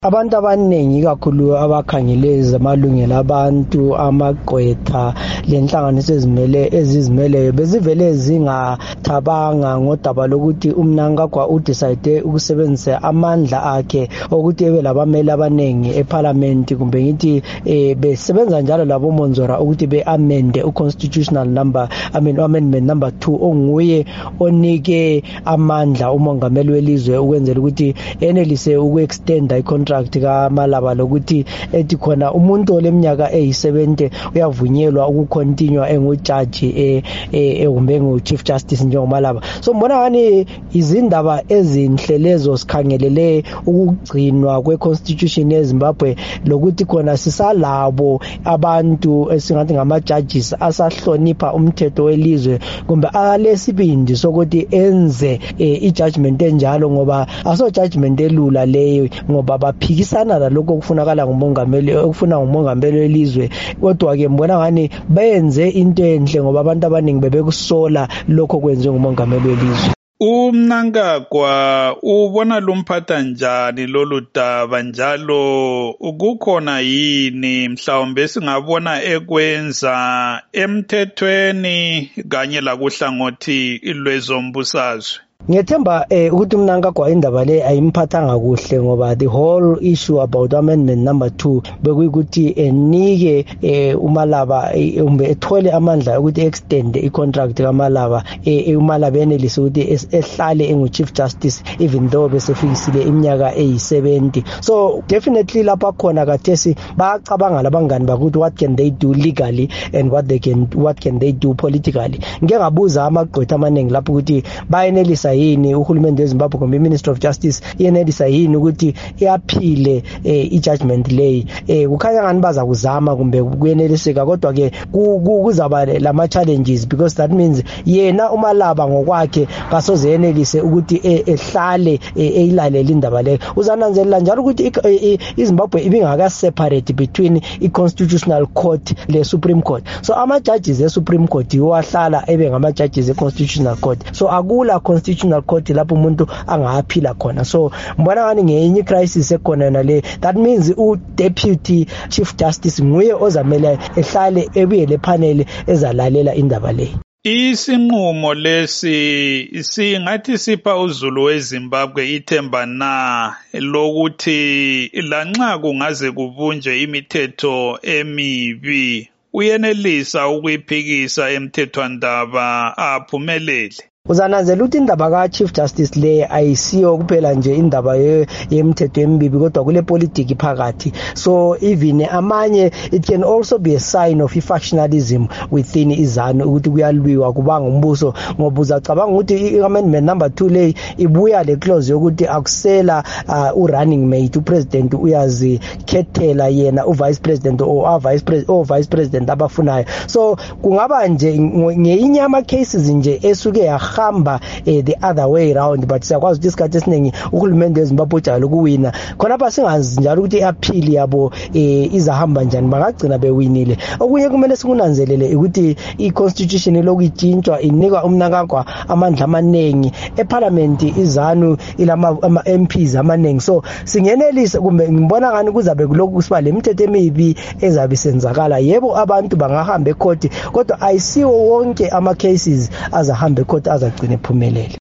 Abantu abaningi kakhulu abakhangele ezamalungelo abantu amagqwetha lenhlanganiso ezizimeleyo bezivele zingathabanga ngodaba lokuthi uMnangagwa udecide ukusebenzisa amandla akhe ukuthi ebe labameli abaningi eParliament kumbe ngithi besebenza njalo labo Monzora ukuthi beamende uconstitutional amendment number 2 onguye onike amandla umongameli welizwe ukwenzela ukuthi enelise ukuextenda icontract kaMalaba lokuthi ethi khona umuntu oleminyaka eyi70 uyavunyelwa ukukontinua engujudge kumbe ngu-Chief Justice njengoMalaba. So mbona ngani izindaba ezinhlelezo sikhangelele ukugcinwa kweconstitution yeZimbabwe lokuthi khona sisalabo abantu esingathi ngama-judges asahlonipha umthetho welizwe kumbe alesibindi sokuthi enze i-judgment enjalo ngoba aso judgment elula leyo ngoba baphikisana lalokho okufunakala ngumongameli okufuna ngumongameli welizwe kodwa ke mbona ngani benze into enhle ngoba abantu abaningi bebekusola lokho kwenziwe ngumongameli welizwe. uMnangagwa ubona lumphatha njani lolu daba njalo kukhona yini mhlawumbe singabona ekwenza emthethweni kanye lakuhlangothi lwezombusazwe? Ngiyethemba ukuthi uMnangagwa indaba le ayimphathanga kuhle ngoba the whole issue about amendment number 2 bekuyikuthi enike uMalaba umbe ethole amandla ukuthi extend icontract kaMalaba uMalaba enelise ukuthi ehlale engu-Chief Justice even though besefikisile iminyaka eyi70. So definitely lapha khona kathesi bayacabanga labangani bakuthi what can they do legally and what can they do politically. Ngeke ngabuza amagqwetha amaningi lapho ukuthi bayenelisa yini uhulumende weZimbabwe kumbe iMinistry of Justice yenelisa yini ukuthi iyaphile i-judgment lay. Kukhanya ngani baza kuzama kumbe kuyeneliseka kodwa ke kuzaba lama challenges because that means yena uMalaba ngokwakhe kasoze yenelise ukuthi ehlale eyilalela indaba le. Uzananzelela njalo ukuthi iZimbabwe ibingaka separate between i-Constitutional Court le Supreme Court. So ama judges e-Supreme Court yowahlala ebe ngama judges e-Constitutional Court. So akula Constitutional Court lapho umuntu angaphila khona. So mbona ngani ngenye crisis ekhona nale. That means u-Deputy Chief Justice nguye ozamela ehlale ebuye le panel ezalalela indaba le. Isinqumo lesi singathi sipha uZulu weZimbabwe ithemba na lokuthi lanxa kungaze kubunjwe imithetho emibi uyenelisa ukuyiphikisa emthethwandaba aphumelele. Uzananzela ukuthi indaba ka-Chief Justice le ayisiyo kuphela nje indaba yemthetho emibi kodwa kule politiki phakathi. So even amanye it can also be a sign of factionalism within iZANU ukuthi kuyalwiwa kubanga umbuso ngoba uzacabanga ukuthi i-amendment number 2 le ibuya le clause yokuthi akusela u-running mate upresident uyazikhethela yena uvice president vice president abafunayo. So kungaba nje ngeyinye ama cases nje esuke hamba the other way around but siyakwazi ukuthi isikhathi esiningi uhulumende weZimbabwe ujayele ukuwina khona lapha singazi njalo ukuthi i-appeal yabo izahamba njani bangagcina bewinile. Okunye kumele sikunanzelele ukuthi i-constitution lokuyitshintshwa inika uMnangagwa amandla amaningi eParliament iZANU ilama MPs amaningi. So singenelisa kumbe ngibona ngani kuzabe kuloko kusiba lemithetho emibi ezabe senzakala. Yebo abantu bangahamba ecourt kodwa ayisiwo wonke ama cases azahamba ecourt azagcina ephumelele.